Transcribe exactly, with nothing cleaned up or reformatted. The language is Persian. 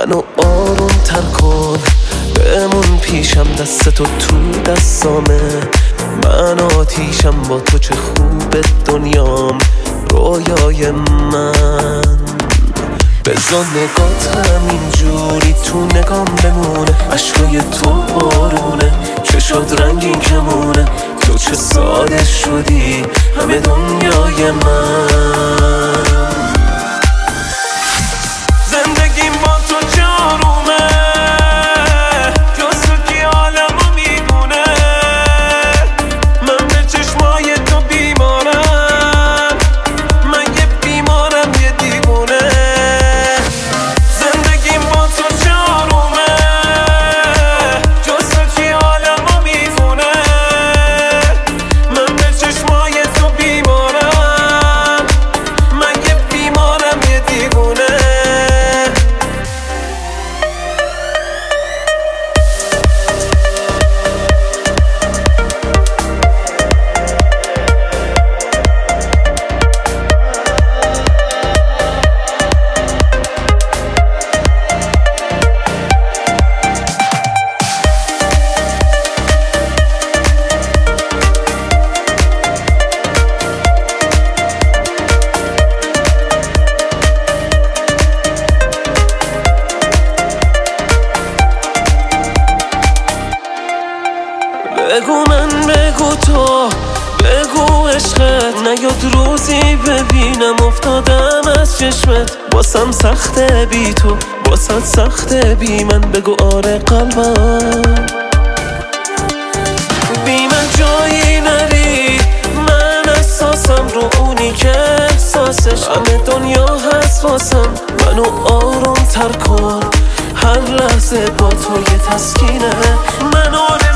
منو آروم تر کن، بمون پیشم، دستتو تو دستامه. من آتیشم با تو، چه خوبه دنیام، رویای من. بذار نگات همینجوری تو نگام بمونه، عشقای تو بارونه، چشات رنگین کمونه. تو چه ساده شدی، همه دنیای من. زندگیم با تو جارومه، جز تو کی عالمو میدونه. من به چشمای تو بیمارم، من یه بیمارم، یه دیوونه. زندگیم با تو جارومه، جز تو کی عالمو میدونه. من به چشمای تو بیمارم، من یه بیمارم، یه دیوونه. بگو من، بگو تو، بگو عشقت نیاد روزی ببینم افتادم از چشمت. باسم سخته بی تو، باسم سخته بی من. بگو آره قلبم، بی من جایی نری. من احساسم رو اونی که احساسش، همه دنیا هست واسم. منو آروم تر کن، هر لحظه با تو یه تسکینه. من آره